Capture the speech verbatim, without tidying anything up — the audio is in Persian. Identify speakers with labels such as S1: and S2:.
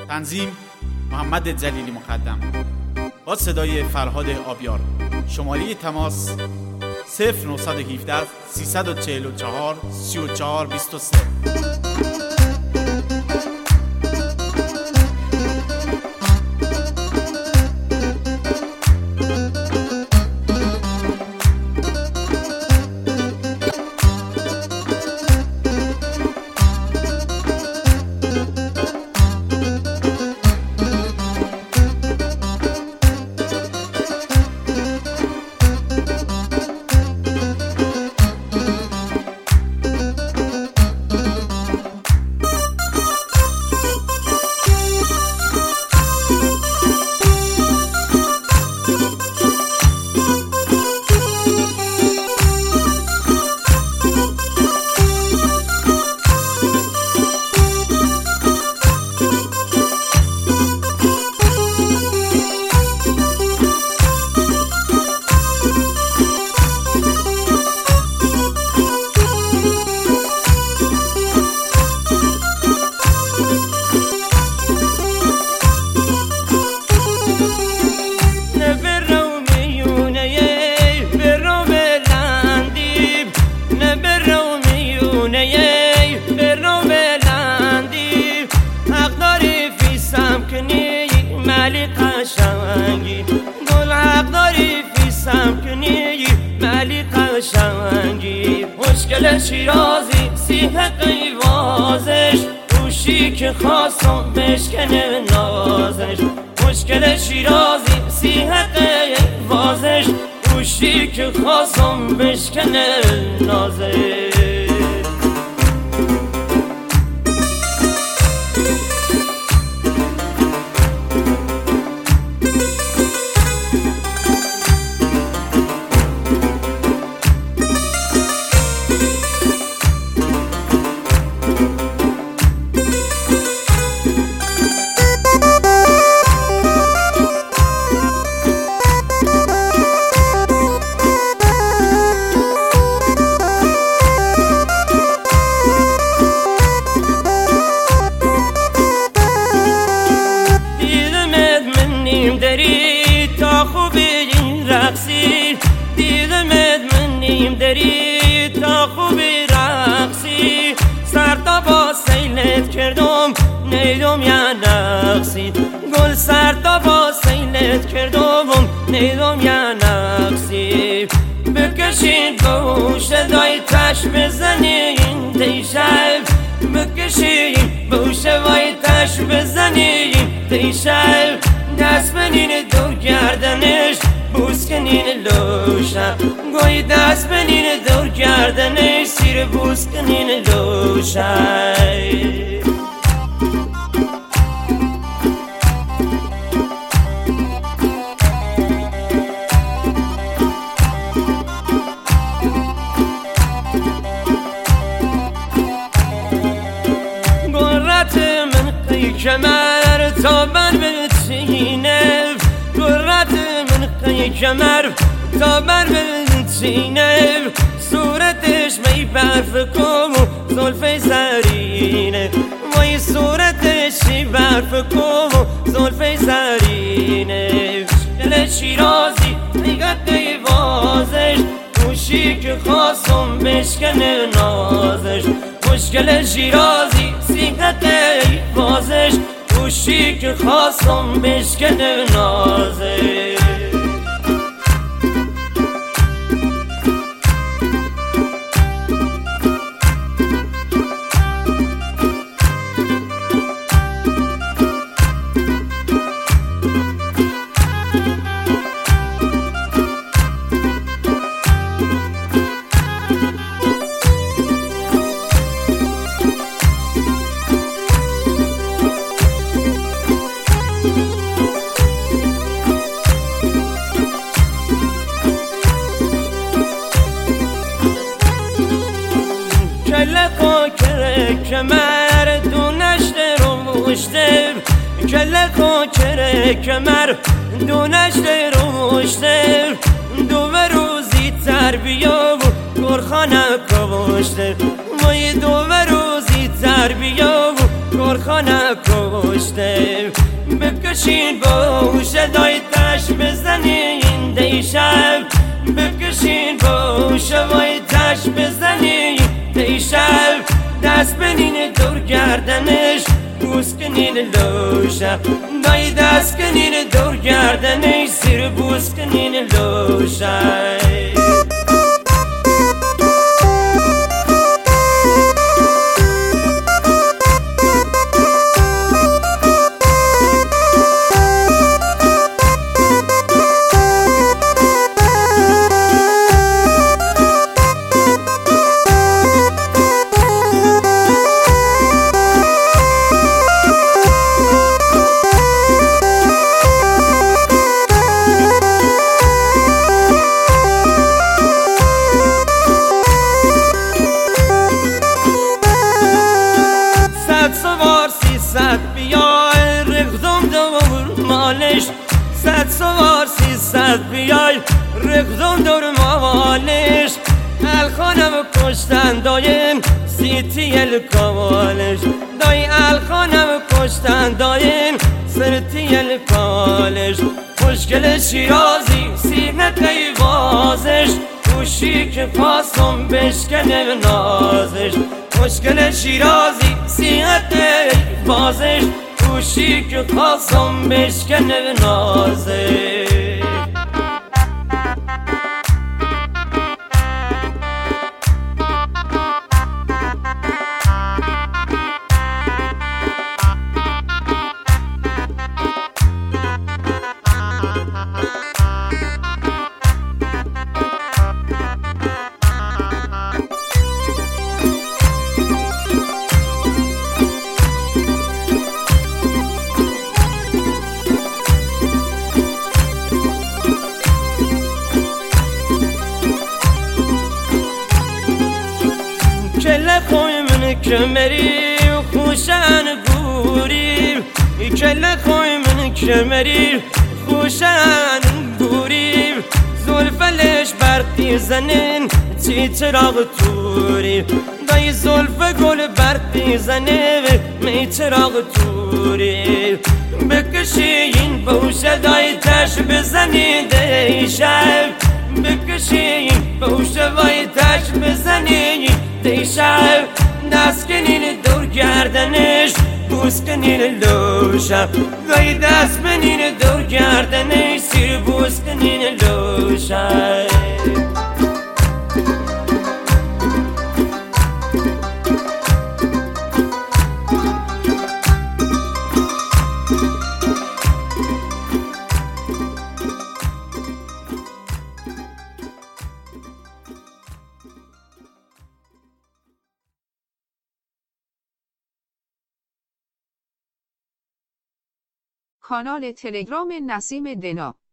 S1: تنظیم محمد جلیلی مقدم با صدای فرهاد آبیار. شماره تماس صفر نه یک هفت سه چهار چهار سی و چهار بیست و سه.
S2: مالی قشنگی گل حق داری فیسم کنی مالی قشنگی مشکل شیرازی سیح قیوازش روشی که خواستم بشکنه نازش مشکل شیرازی سیح قیوازش روشی که خواستم بشکنه نازش. دری تا خوبی رقصی دیدمت من نیم دری تا خوبی رقصی سر تا با سیلت کردم نیدم یا نقصی گل سر تا با سیلت کردم نیدم یا نقصی بکشین بوش دای تش بزنین دیشب بکشین بوش وای تش بزنین دیشب دست بنین دور گردنش بوس کنین لوشم گوی دست بنین دور گردنش سیر بوس کنین لوشم. گرت من قی کمر تا بر بچینه گرت من قی کمر تا بر بچینه صورتش می برف کم و زلف زرینه وای صورتش می برف کم و زلف زرینه دل شیرازی نگه دیوازش گوشی که خواستم بشکنه نازش مشکل شیرازی سیغت بازش گوشی که خواستم بشکنه نازش. کمر دونش رو مشتم کله کره کمر دونش رو مشتم دو روزی تربیه و گرخانه کشتم وای دو روزی تربیه و کارخانه کشته بکشین با شدای تش بزنین دیشب بکشین با شوای تش بزنین دیشب دست بنین دور گردنش بوس کنین لوشه دای دست کنین دور گردنش زیر بوس کنین لوشه صد سوار سیصد بیای رقدون دور موالش الخانم کشتن دایم سیتی الکوالش دای الخانم کشتن دایم سرتی الکالش خوشگل شیرازی سینت ایوازش گوشی که پاسم بشکنه نازش خوشگل شیرازی سینت ایوازش گوشی که خواستم بشکنه نازه کله خوی من کمری خوشن گوری کله خوی من کمری خوشن گوری زلفلش برقی زنین چی چراغ توری دای زلف گل برقی زنه می چراغ توری بکشین بوشه دای تش بزنی دیشب بکشین بوشه وای تش بزنی دیشب دست کنین دور گردنش بوس کنین لوشه وای دست بنین دور گردنش سیر بوس کنین لوشه
S3: کانال تلگرام نسیم دنا